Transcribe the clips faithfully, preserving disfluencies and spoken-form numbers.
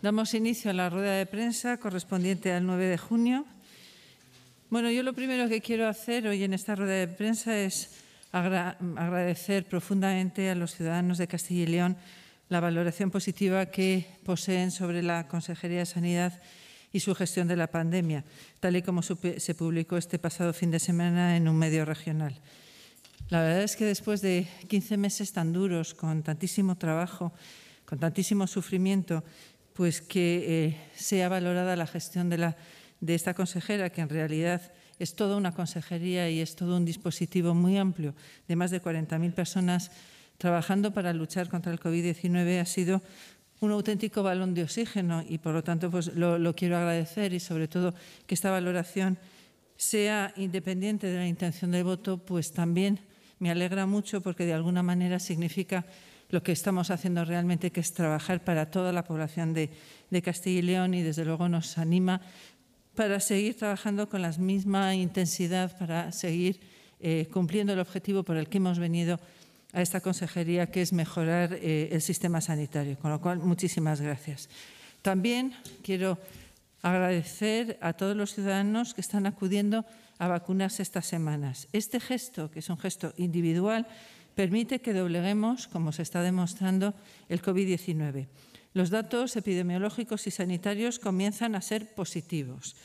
Damos inicio a la rueda de prensa correspondiente al nueve de junio. Bueno, yo lo primero que quiero hacer hoy en esta rueda de prensa es agra agradecer profundamente a los ciudadanos de Castilla y León la valoración positiva que poseen sobre la Consejería de Sanidad y su gestión de la pandemia, tal y como se publicó este pasado fin de semana en un medio regional. La verdad es que después de quince meses tan duros, con tantísimo trabajo, con tantísimo sufrimiento, pues que eh, sea valorada la gestión de, la, de esta consejera, que en realidad es toda una consejería y es todo un dispositivo muy amplio de más de cuarenta mil personas trabajando para luchar contra el COVID diecinueve, ha sido un auténtico balón de oxígeno y, por lo tanto, pues lo, lo quiero agradecer y, sobre todo, que esta valoración sea independiente de la intención de voto, pues también me alegra mucho porque de alguna manera significa lo que estamos haciendo realmente, que es trabajar para toda la población de, de Castilla y León, y desde luego nos anima para seguir trabajando con la misma intensidad, para seguir eh, cumpliendo el objetivo por el que hemos venido a esta consejería, que es mejorar eh, el sistema sanitario. Con lo cual, muchísimas gracias. También quiero agradecer a todos los ciudadanos que están acudiendo a vacunarse estas semanas. Este gesto, que es un gesto individual, permite que dobleguemos, como se está demostrando, el COVID diecinueve. Los datos epidemiológicos y sanitarios comienzan a ser positivos.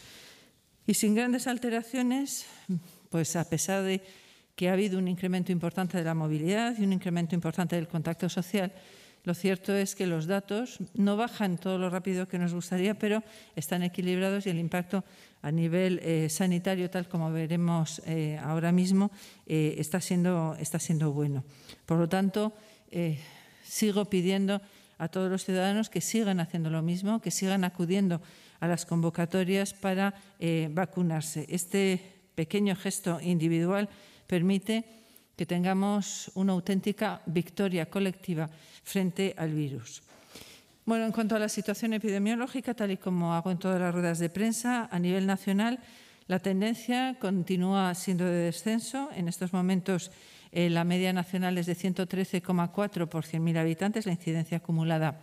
Y sin grandes alteraciones, pues a pesar de que ha habido un incremento importante de la movilidad y un incremento importante del contacto social, lo cierto es que los datos no bajan todo lo rápido que nos gustaría, pero están equilibrados y el impacto a nivel eh, sanitario, tal como veremos eh, ahora mismo, eh, está siendo, está siendo bueno. Por lo tanto, eh, sigo pidiendo a todos los ciudadanos que sigan haciendo lo mismo, que sigan acudiendo a las convocatorias para eh, vacunarse. Este pequeño gesto individual permite que tengamos una auténtica victoria colectiva frente al virus. Bueno, en cuanto a la situación epidemiológica, tal y como hago en todas las ruedas de prensa, a nivel nacional, la tendencia continúa siendo de descenso. En estos momentos, eh, la media nacional es de ciento trece coma cuatro por cien mil habitantes, la incidencia acumulada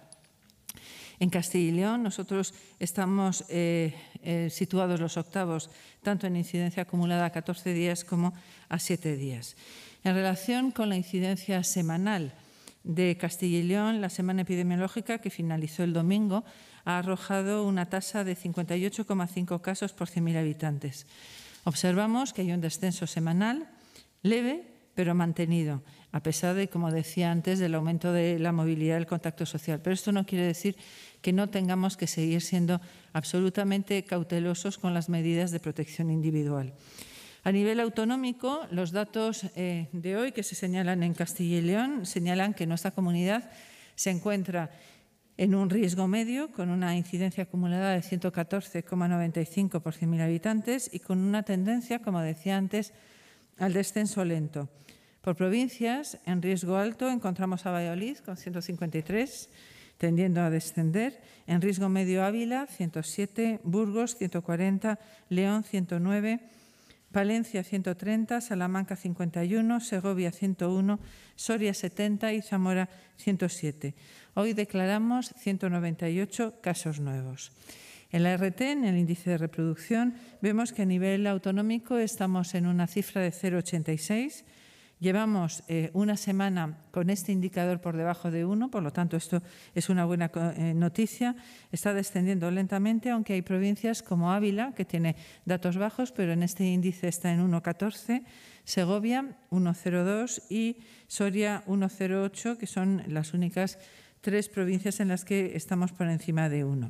en Castilla y León. Nosotros estamos eh, eh, situados los octavos, tanto en incidencia acumulada a catorce días como a siete días. En relación con la incidencia semanal de Castilla y León, la semana epidemiológica, que finalizó el domingo, ha arrojado una tasa de cincuenta y ocho coma cinco casos por cien mil habitantes. Observamos que hay un descenso semanal leve, pero mantenido, a pesar de, como decía antes, del aumento de la movilidad y el contacto social. Pero esto no quiere decir que no tengamos que seguir siendo absolutamente cautelosos con las medidas de protección individual. A nivel autonómico, los datos eh, de hoy que se señalan en Castilla y León señalan que nuestra comunidad se encuentra en un riesgo medio, con una incidencia acumulada de ciento catorce coma noventa y cinco por cien mil habitantes y con una tendencia, como decía antes, al descenso lento. Por provincias, en riesgo alto encontramos a Valladolid con ciento cincuenta y tres, tendiendo a descender. En riesgo medio Ávila, ciento siete, Burgos, ciento cuarenta, León, ciento nueve, Palencia, ciento treinta, Salamanca, cincuenta y uno, Segovia, ciento uno, Soria, setenta y Zamora, ciento siete. Hoy declaramos ciento noventa y ocho casos nuevos. En la R T, en el índice de reproducción, vemos que a nivel autonómico estamos en una cifra de cero coma ochenta y seis. Llevamos eh, una semana con este indicador por debajo de uno, por lo tanto esto es una buena eh, noticia. Está descendiendo lentamente, aunque hay provincias como Ávila, que tiene datos bajos, pero en este índice está en uno coma catorce, Segovia uno coma cero dos y Soria uno coma cero ocho, que son las únicas tres provincias en las que estamos por encima de uno.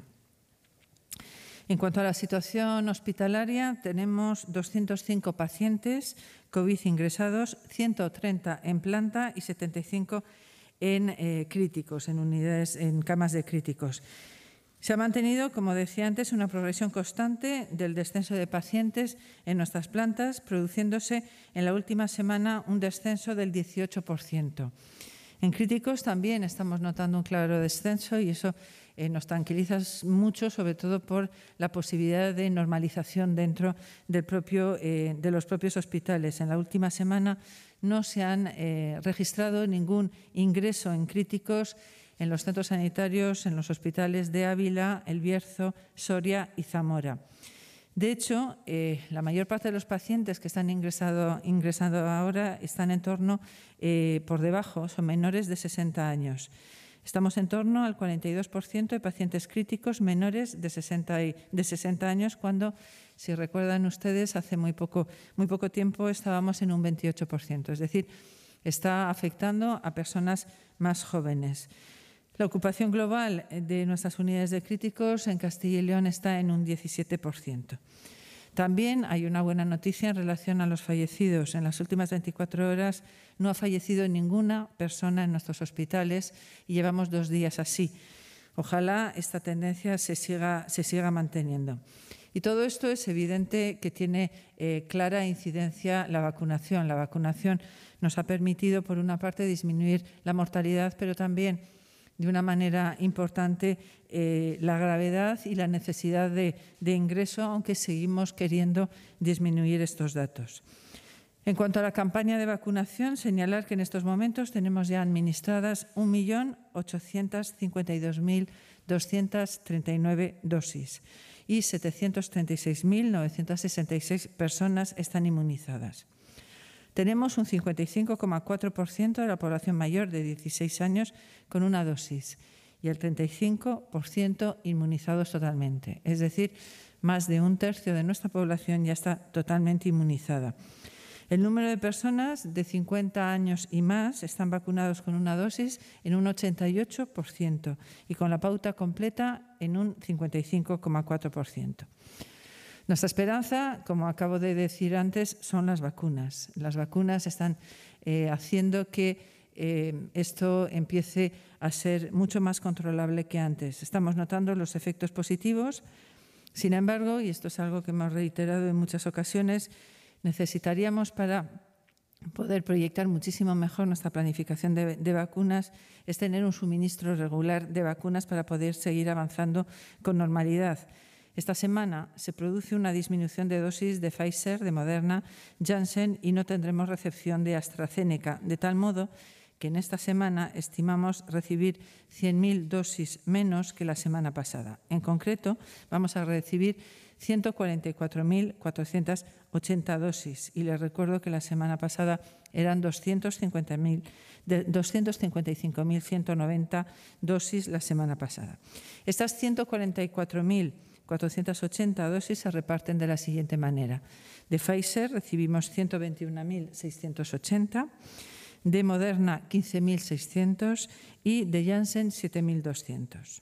En cuanto a la situación hospitalaria, tenemos doscientos cinco pacientes COVID ingresados, ciento treinta en planta y setenta y cinco en eh, críticos, en unidades, en camas de críticos. Se ha mantenido, como decía antes, una progresión constante del descenso de pacientes en nuestras plantas, produciéndose en la última semana un descenso del dieciocho por ciento. En críticos también estamos notando un claro descenso y eso eh, nos tranquiliza mucho, sobre todo por la posibilidad de normalización dentro del propio, eh, de los propios hospitales. En la última semana no se han eh, registrado ningún ingreso en críticos en los centros sanitarios, en los hospitales de Ávila, El Bierzo, Soria y Zamora. De hecho, eh, la mayor parte de los pacientes que están ingresado, ingresando ahora están en torno, eh, por debajo, son menores de sesenta años. Estamos en torno al cuarenta y dos por ciento de pacientes críticos menores de sesenta, y, de sesenta años, cuando, si recuerdan ustedes, hace muy poco, muy poco tiempo estábamos en un veintiocho por ciento. Es decir, está afectando a personas más jóvenes. La ocupación global de nuestras unidades de críticos en Castilla y León está en un diecisiete por ciento. También hay una buena noticia en relación a los fallecidos. En las últimas veinticuatro horas no ha fallecido ninguna persona en nuestros hospitales y llevamos dos días así. Ojalá esta tendencia se siga, se siga manteniendo. Y todo esto es evidente que tiene eh, clara incidencia la vacunación. La vacunación nos ha permitido, por una parte, disminuir la mortalidad, pero también, de una manera importante, eh, la gravedad y la necesidad de, de ingreso, aunque seguimos queriendo disminuir estos datos. En cuanto a la campaña de vacunación, señalar que en estos momentos tenemos ya administradas un millón ochocientos cincuenta y dos mil doscientos treinta y nueve dosis y setecientos treinta y seis mil novecientos sesenta y seis personas están inmunizadas. Tenemos un cincuenta y cinco coma cuatro por ciento de la población mayor de dieciséis años con una dosis y el treinta y cinco por ciento inmunizados totalmente. Es decir, más de un tercio de nuestra población ya está totalmente inmunizada. El número de personas de cincuenta años y más están vacunados con una dosis en un ochenta y ocho por ciento y con la pauta completa en un cincuenta y cinco coma cuatro por ciento. Nuestra esperanza, como acabo de decir antes, son las vacunas. Las vacunas están eh, haciendo que eh, esto empiece a ser mucho más controlable que antes. Estamos notando los efectos positivos. Sin embargo, y esto es algo que hemos reiterado en muchas ocasiones, necesitaríamos, para poder proyectar muchísimo mejor nuestra planificación de, de vacunas, es tener un suministro regular de vacunas para poder seguir avanzando con normalidad. Esta semana se produce una disminución de dosis de Pfizer, de Moderna, Janssen y no tendremos recepción de AstraZeneca, de tal modo que en esta semana estimamos recibir cien mil dosis menos que la semana pasada. En concreto, vamos a recibir ciento cuarenta y cuatro mil cuatrocientas ochenta dosis y les recuerdo que la semana pasada eran doscientos cincuenta y cinco mil ciento noventa dosis la semana pasada. Estas ciento cuarenta y cuatro mil cuatrocientas ochenta dosis se reparten de la siguiente manera. De Pfizer recibimos ciento veintiuno mil seiscientos ochenta, de Moderna quince mil seiscientos y de Janssen siete mil doscientos.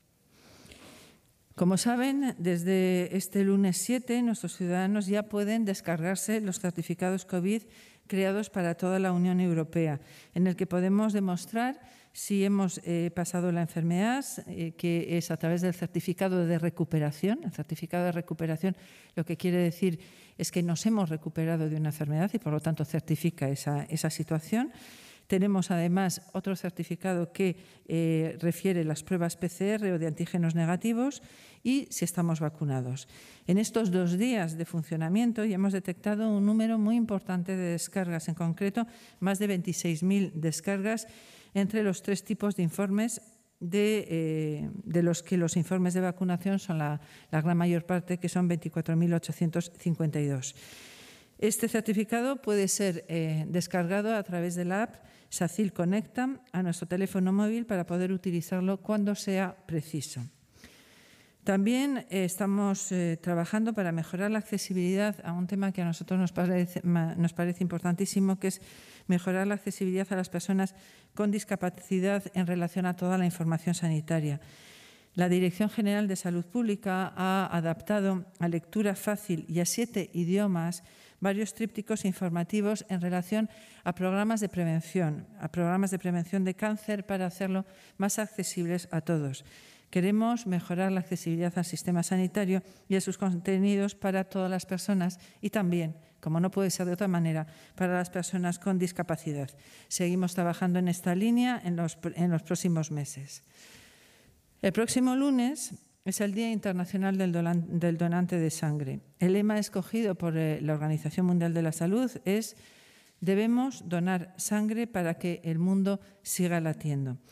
Como saben, desde este lunes siete, nuestros ciudadanos ya pueden descargarse los certificados COVID creados para toda la Unión Europea, en el que podemos demostrar si hemos eh, pasado la enfermedad, eh, que es a través del certificado de recuperación. El certificado de recuperación lo que quiere decir es que nos hemos recuperado de una enfermedad y, por lo tanto, certifica esa, esa situación. Tenemos, además, otro certificado que eh, refiere las pruebas P C R o de antígenos negativos y si estamos vacunados. En estos dos días de funcionamiento ya hemos detectado un número muy importante de descargas, en concreto más de veintiséis mil descargas entre los tres tipos de informes, de, eh, de los que los informes de vacunación son la, la gran mayor parte, que son veinticuatro mil ochocientos cincuenta y dos. Este certificado puede ser eh, descargado a través de la app SACIL Conecta a nuestro teléfono móvil para poder utilizarlo cuando sea preciso. También eh, estamos eh, trabajando para mejorar la accesibilidad a un tema que a nosotros nos parece, nos parece importantísimo, que es mejorar la accesibilidad a las personas con discapacidad en relación a toda la información sanitaria. La Dirección General de Salud Pública ha adaptado a lectura fácil y a siete idiomas varios trípticos informativos en relación a programas de prevención, a programas de prevención de cáncer, para hacerlo más accesibles a todos. Queremos mejorar la accesibilidad al sistema sanitario y a sus contenidos para todas las personas y también, como no puede ser de otra manera, para las personas con discapacidad. Seguimos trabajando en esta línea en los, en los próximos meses. El próximo lunes es el Día Internacional del, Donan, del Donante de Sangre. El lema escogido por eh, la Organización Mundial de la Salud es: debemos donar sangre para que el mundo siga latiendo.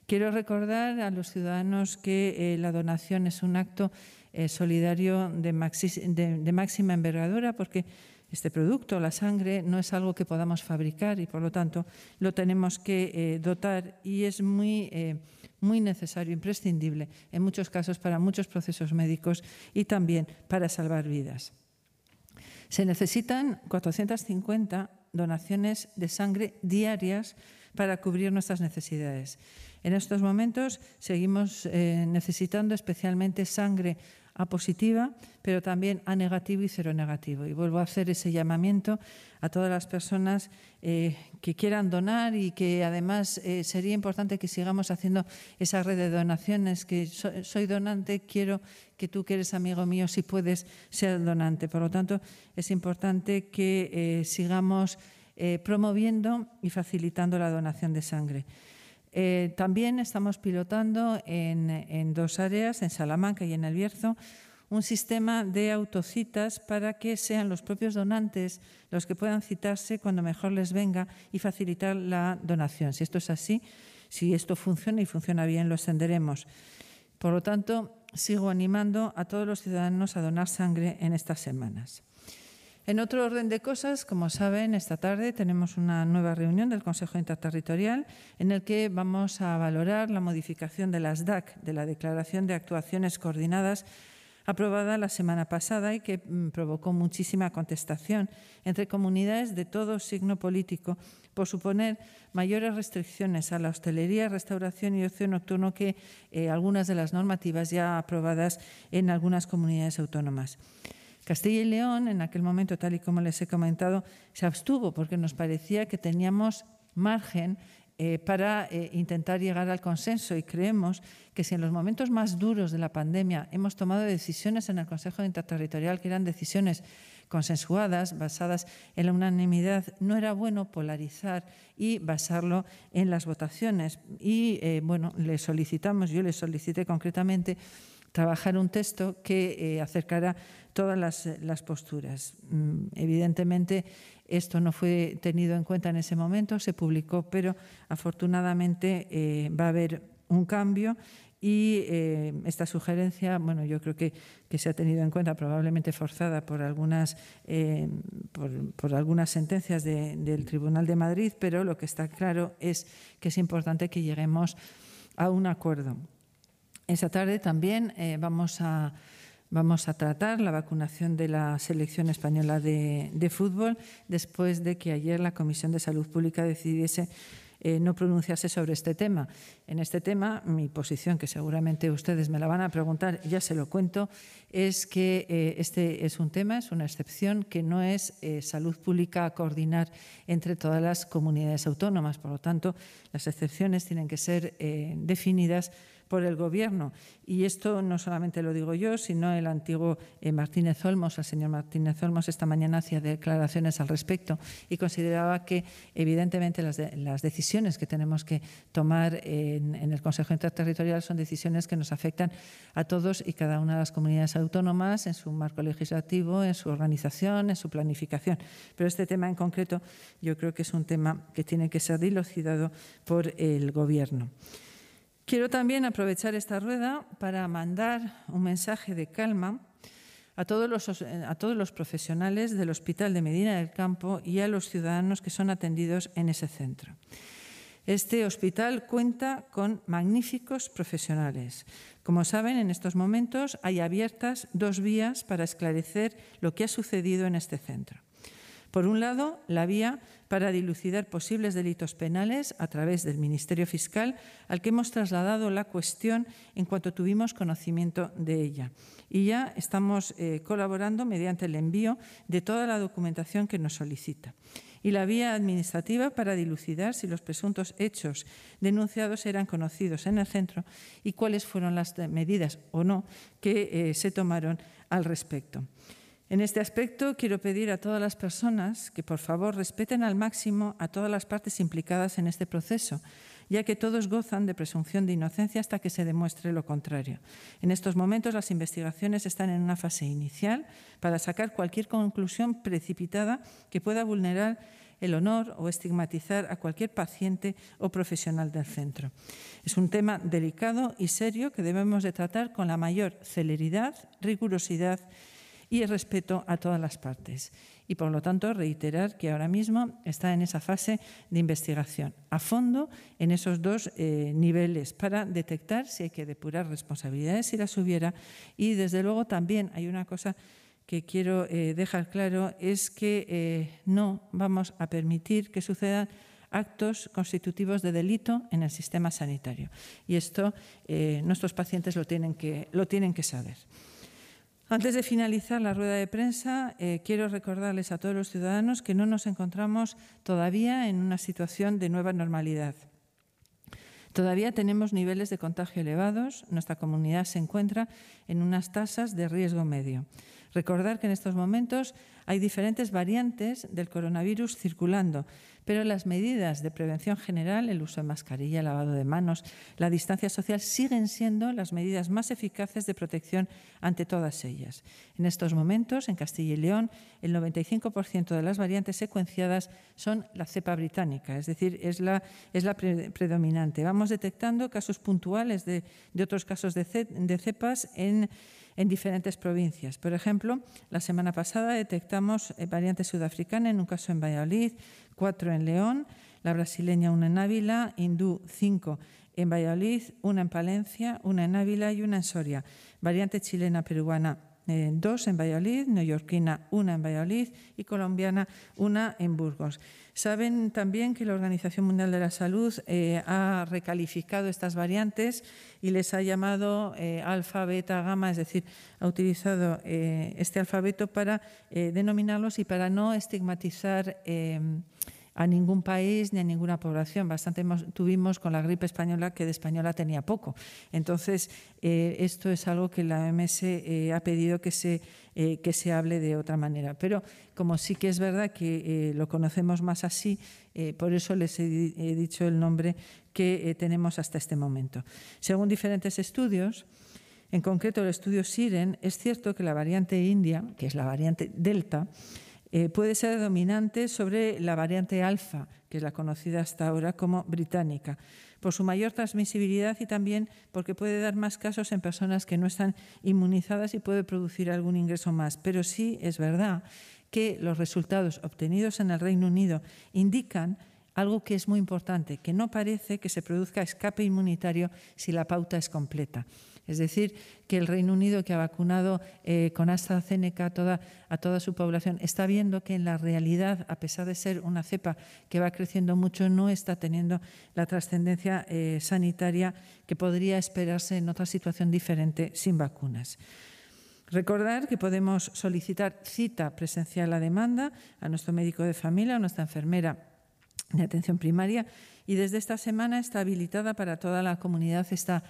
Quiero recordar a los ciudadanos que eh, la donación es un acto eh, solidario de, maxi, de, de máxima envergadura, porque este producto, la sangre, no es algo que podamos fabricar y, por lo tanto, lo tenemos que eh, dotar y es muy, eh, muy necesario, imprescindible, en muchos casos para muchos procesos médicos y también para salvar vidas. Se necesitan cuatrocientas cincuenta donaciones de sangre diarias para cubrir nuestras necesidades. En estos momentos seguimos eh, necesitando especialmente sangre A positiva, pero también A negativo y cero negativo. Y vuelvo a hacer ese llamamiento a todas las personas eh, que quieran donar y que además eh, sería importante que sigamos haciendo esa red de donaciones, que so, soy donante, quiero que tú que eres amigo mío, si puedes, ser donante. Por lo tanto, es importante que eh, sigamos eh, promoviendo y facilitando la donación de sangre. Eh, también estamos pilotando en, en dos áreas, en Salamanca y en El Bierzo, un sistema de autocitas para que sean los propios donantes los que puedan citarse cuando mejor les venga y facilitar la donación. Si esto es así, si esto funciona y funciona bien, lo extenderemos. Por lo tanto, sigo animando a todos los ciudadanos a donar sangre en estas semanas. En otro orden de cosas, como saben, esta tarde tenemos una nueva reunión del Consejo Interterritorial en el que vamos a valorar la modificación de las D A C, de la Declaración de Actuaciones Coordinadas, aprobada la semana pasada y que provocó muchísima contestación entre comunidades de todo signo político por suponer mayores restricciones a la hostelería, restauración y ocio nocturno que eh, algunas de las normativas ya aprobadas en algunas comunidades autónomas. Castilla y León, en aquel momento, tal y como les he comentado, se abstuvo porque nos parecía que teníamos margen eh, para eh, intentar llegar al consenso y creemos que si en los momentos más duros de la pandemia hemos tomado decisiones en el Consejo Interterritorial que eran decisiones consensuadas, basadas en la unanimidad, no era bueno polarizar y basarlo en las votaciones. Y, eh, bueno, le solicitamos, yo le solicité concretamente trabajar un texto que eh, acercara todas las, las posturas. Mm, evidentemente, esto no fue tenido en cuenta en ese momento, se publicó, pero afortunadamente eh, va a haber un cambio y eh, esta sugerencia, bueno, yo creo que, que se ha tenido en cuenta, probablemente forzada por algunas, eh, por, por algunas sentencias de, del Tribunal de Madrid, pero lo que está claro es que es importante que lleguemos a un acuerdo. Esta tarde también eh, vamos, a, vamos a tratar la vacunación de la selección española de, de fútbol después de que ayer la Comisión de Salud Pública decidiese eh, no pronunciarse sobre este tema. En este tema, mi posición, que seguramente ustedes me la van a preguntar, ya se lo cuento, es que eh, este es un tema, es una excepción, que no es eh, salud pública a coordinar entre todas las comunidades autónomas. Por lo tanto, las excepciones tienen que ser eh, definidas por el Gobierno. Y esto no solamente lo digo yo, sino el antiguo eh, Martínez Olmos, el señor Martínez Olmos, esta mañana hacía declaraciones al respecto y consideraba que, evidentemente, las, de, las decisiones que tenemos que tomar en, en el Consejo Interterritorial son decisiones que nos afectan a todos y cada una de las comunidades autónomas en su marco legislativo, en su organización, en su planificación. Pero este tema en concreto yo creo que es un tema que tiene que ser dilucidado por el Gobierno. Quiero también aprovechar esta rueda para mandar un mensaje de calma a todos los, a todos los profesionales del Hospital de Medina del Campo y a los ciudadanos que son atendidos en ese centro. Este hospital cuenta con magníficos profesionales. Como saben, en estos momentos hay abiertas dos vías para esclarecer lo que ha sucedido en este centro. Por un lado, la vía para dilucidar posibles delitos penales a través del Ministerio Fiscal, al que hemos trasladado la cuestión en cuanto tuvimos conocimiento de ella. Y ya estamos eh, colaborando mediante el envío de toda la documentación que nos solicita. Y la vía administrativa para dilucidar si los presuntos hechos denunciados eran conocidos en el centro y cuáles fueron las medidas o no que eh, se tomaron al respecto. En este aspecto, quiero pedir a todas las personas que, por favor, respeten al máximo a todas las partes implicadas en este proceso, ya que todos gozan de presunción de inocencia hasta que se demuestre lo contrario. En estos momentos, las investigaciones están en una fase inicial para sacar cualquier conclusión precipitada que pueda vulnerar el honor o estigmatizar a cualquier paciente o profesional del centro. Es un tema delicado y serio que debemos de tratar con la mayor celeridad, rigurosidad y el respeto a todas las partes. Y, por lo tanto, reiterar que ahora mismo está en esa fase de investigación a fondo en esos dos eh, niveles para detectar si hay que depurar responsabilidades, si las hubiera. Y, desde luego, también hay una cosa que quiero eh, dejar claro, es que eh, no vamos a permitir que sucedan actos constitutivos de delito en el sistema sanitario. Y esto eh, nuestros pacientes lo tienen que, lo tienen que saber. Antes de finalizar la rueda de prensa, eh, quiero recordarles a todos los ciudadanos que no nos encontramos todavía en una situación de nueva normalidad. Todavía tenemos niveles de contagio elevados. Nuestra comunidad se encuentra en unas tasas de riesgo medio. Recordar que en estos momentos hay diferentes variantes del coronavirus circulando, pero las medidas de prevención general, el uso de mascarilla, el lavado de manos, la distancia social, siguen siendo las medidas más eficaces de protección ante todas ellas. En estos momentos, en Castilla y León, el noventa y cinco por ciento de las variantes secuenciadas son la cepa británica, es decir, es la, es la pre predominante. Vamos detectando casos puntuales de, de otros casos de, ce de cepas en en diferentes provincias. Por ejemplo, la semana pasada detectamos variante sudafricana en un caso en Valladolid, cuatro en León, la brasileña una en Ávila, hindú cinco en Valladolid, una en Palencia, una en Ávila y una en Soria. Variante chilena peruana eh, dos en Valladolid, neoyorquina una en Valladolid y colombiana una en Burgos. Saben también que la Organización Mundial de la Salud eh, ha recalificado estas variantes y les ha llamado eh, alfa, beta, gamma, es decir, ha utilizado eh, este alfabeto para eh, denominarlos y para no estigmatizar eh, a ningún país ni a ninguna población. Bastante hemos, tuvimos con la gripe española, que de española tenía poco. Entonces, eh, esto es algo que la O M S eh, ha pedido que se, eh, que se hable de otra manera. Pero como sí que es verdad que eh, lo conocemos más así, eh, por eso les he, he dicho el nombre que eh, tenemos hasta este momento. Según diferentes estudios, en concreto el estudio SIREN, es cierto que la variante india, que es la variante Delta, Eh, puede ser dominante sobre la variante alfa, que es la conocida hasta ahora como británica, por su mayor transmisibilidad y también porque puede dar más casos en personas que no están inmunizadas y puede producir algún ingreso más. Pero sí es verdad que los resultados obtenidos en el Reino Unido indican algo que es muy importante, que no parece que se produzca escape inmunitario si la pauta es completa. Es decir, que el Reino Unido, que ha vacunado eh, con AstraZeneca a toda, a toda su población, está viendo que en la realidad, a pesar de ser una cepa que va creciendo mucho, no está teniendo la trascendencia eh, sanitaria que podría esperarse en otra situación diferente sin vacunas. Recordar que podemos solicitar cita presencial a demanda a nuestro médico de familia, a nuestra enfermera de atención primaria, y desde esta semana está habilitada para toda la comunidad esta,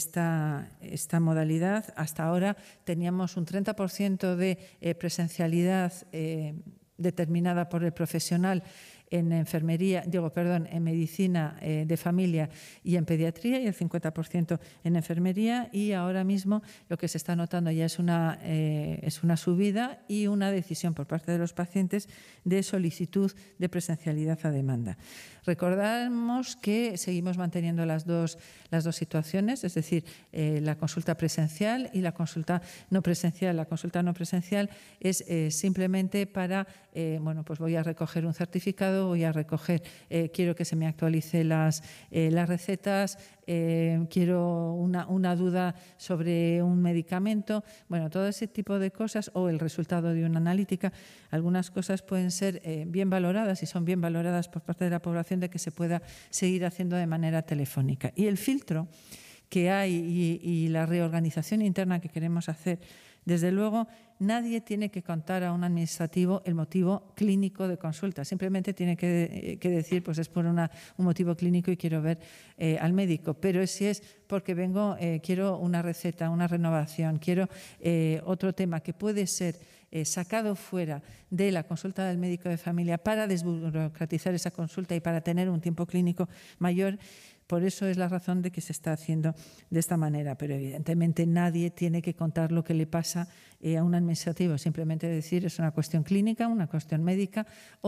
esta, esta modalidad. Hasta ahora teníamos un treinta por ciento de eh, presencialidad eh, determinada por el profesional en enfermería, digo, perdón, en medicina eh, de familia y en pediatría, y el cincuenta por ciento en enfermería, y ahora mismo lo que se está notando ya es una, eh, es una subida y una decisión por parte de los pacientes de solicitud de presencialidad a demanda. Recordamos que seguimos manteniendo las dos, las dos situaciones, es decir, eh, la consulta presencial y la consulta no presencial. La consulta no presencial es eh, simplemente para, eh, bueno, pues voy a recoger un certificado, voy a recoger, eh, quiero que se me actualice las, eh, las recetas, eh, quiero una, una duda sobre un medicamento, bueno, todo ese tipo de cosas, o el resultado de una analítica. Algunas cosas pueden ser eh, bien valoradas y son bien valoradas por parte de la población de que se pueda seguir haciendo de manera telefónica. Y el filtro que hay y, y la reorganización interna que queremos hacer, desde luego, nadie tiene que contar a un administrativo el motivo clínico de consulta. Simplemente tiene que, que decir, pues es por una, un motivo clínico y quiero ver eh, al médico. Pero si es porque vengo, eh, quiero una receta, una renovación, quiero eh, otro tema que puede ser eh, sacado fuera de la consulta del médico de familia para desburocratizar esa consulta y para tener un tiempo clínico mayor. Por eso es la razón de que se está haciendo de esta manera, pero evidentemente nadie tiene que contar lo que le pasa eh, a un administrativo, simplemente decir es una cuestión clínica, una cuestión médica, o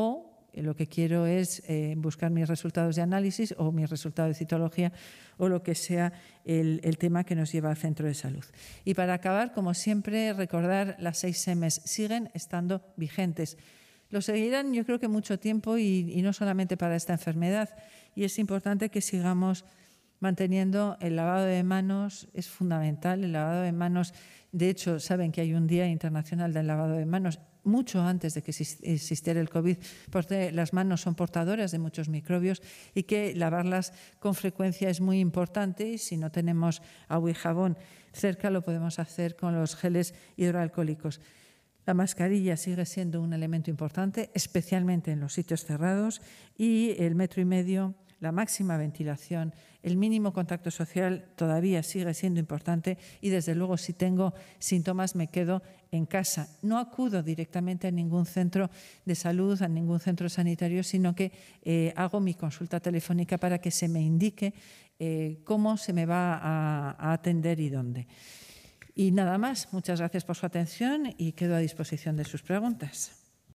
lo que quiero es eh, buscar mis resultados de análisis o mis resultados de citología o lo que sea el, el tema que nos lleva al centro de salud. Y para acabar, como siempre, recordar las seis emes siguen estando vigentes. Lo seguirán yo creo que mucho tiempo y, y no solamente para esta enfermedad. Y es importante que sigamos manteniendo el lavado de manos, es fundamental. El lavado de manos, de hecho, saben que hay un Día Internacional del Lavado de Manos mucho antes de que existiera el COVID, porque las manos son portadoras de muchos microbios y que lavarlas con frecuencia es muy importante. Y si no tenemos agua y jabón cerca, lo podemos hacer con los geles hidroalcohólicos. La mascarilla sigue siendo un elemento importante, especialmente en los sitios cerrados, y el metro y medio, la máxima ventilación, el mínimo contacto social todavía sigue siendo importante y, desde luego, si tengo síntomas me quedo en casa. No acudo directamente a ningún centro de salud, a ningún centro sanitario, sino que eh, hago mi consulta telefónica para que se me indique eh, cómo se me va a, a atender y dónde. Y nada más. Muchas gracias por su atención y quedo a disposición de sus preguntas.